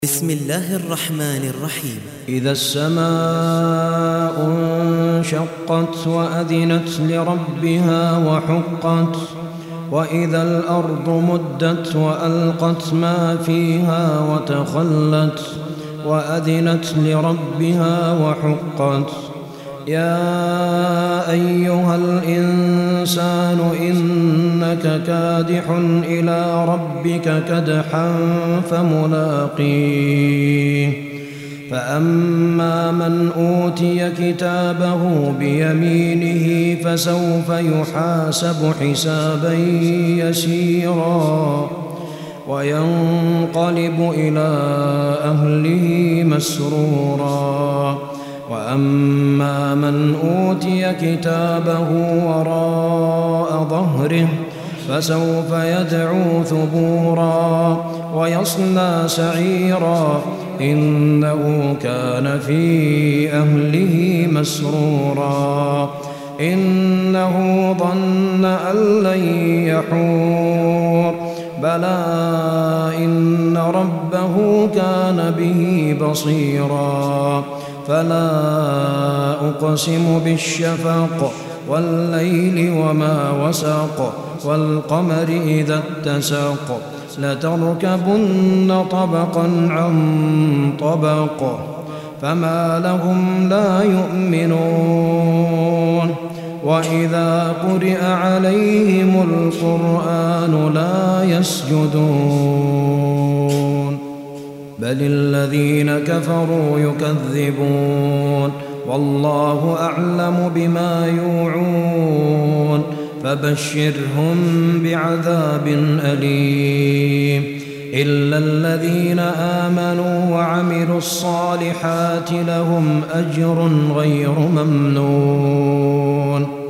بسم الله الرحمن الرحيم. إذا السماء انشقت وأذنت لربها وحقت، وإذا الأرض مدت وألقت ما فيها وتخلت وأذنت لربها وحقت. يا أيها الإنسان إنك كادح إلى ربك كدحا فملاقيه. فأما من أوتي كتابه بيمينه فسوف يحاسب حسابا يسيرا وينقلب إلى أهله مسرورا. وأما من أوتي كتابه وراء ظهره فسوف يدعو ثبورا ويصلى سعيرا إنه كان في أهله مسرورا. إنه ظن أن لن يحور بلى إن ربه كان به بصيرا. فلا أقسم بالشفق والليل وما وسق والقمر إذا اتسق لتركبن طبقا عن طبق فما لهم لا يؤمنون. وإذا قرئ عليهم القرآن لا يسجدون بل الذين كفروا يكذبون والله أعلم بما يوعون فبشرهم بعذاب أليم إلا الذين آمنوا وعملوا الصالحات لهم أجر غير ممنون.